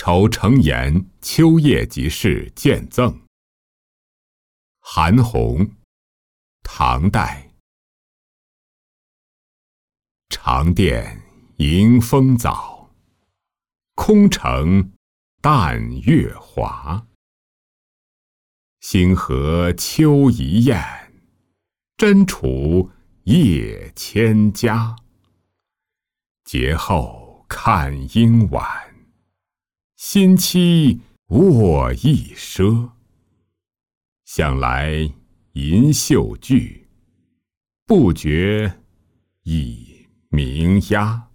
酬承延秋夜集市见赠。韩翃，唐代。长殿迎风早，空城淡月华。星河秋一雁，真处夜千家。节后看应晚，新期卧一赊。想来银袖句，不觉已鸣鸦。